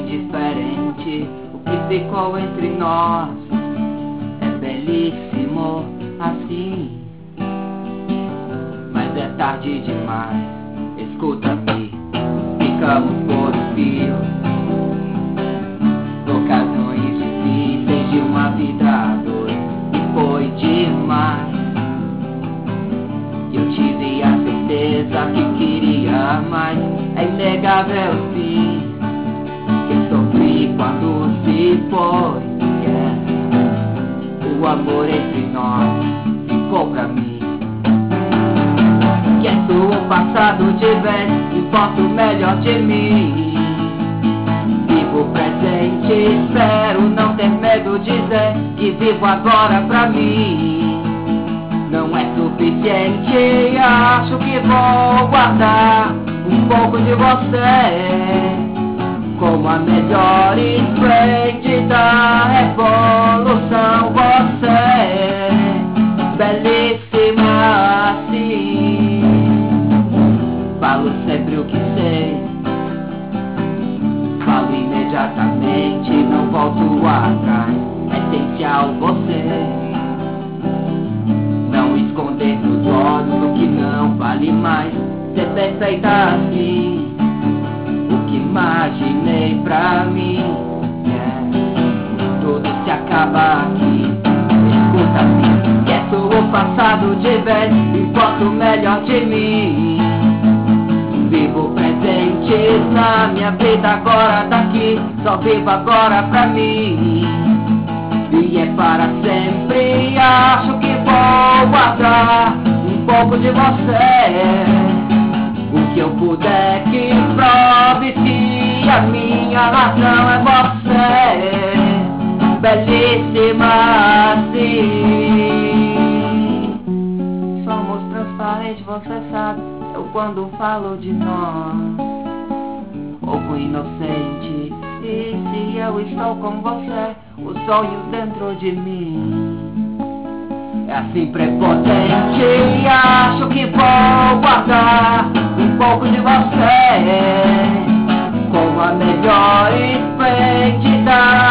diferente. O que ficou entre nós é belíssimo assim. Mas é tarde demais, escuta aqui. Ficamos por um fio, ocasiões difíceis de uma vida a dois. E foi demais. Eu tive a certeza que queria mais. É inegável sim, que eu sofri quando se foi, yeah. O amor entre nós ficou pra mim. Esqueço o passado de vez, importa o melhor de mim. Vivo o presente, espero não ter medo de dizer que vivo agora pra mim. Não é suficiente, acho que vou guardar um pouco de você como a melhor esplêndida revolução. Você, belíssima assim. Falo sempre o que sei, falo imediatamente, não volto atrás. Essencial você não esconder nos olhos o que não vale mais. Ser perfeita assim, o que imaginei pra mim, yeah. Tudo se acaba aqui, escuta-me. Esqueço o passado de vez, importa o melhor de mim. Vivo o presente na minha vida agora daqui. Só vivo agora pra mim. E é para sempre, acho que vou guardar um pouco de você. O que eu puder que prove que a minha razão é você, belíssima assim. Somos transparentes, você sabe. Eu quando falo de nós, pouco inocente. E se eu estou com você, os sonhos dentro de mim é assim prepotente. Acho que vou guardar um pouco de você como a melhor esplêndida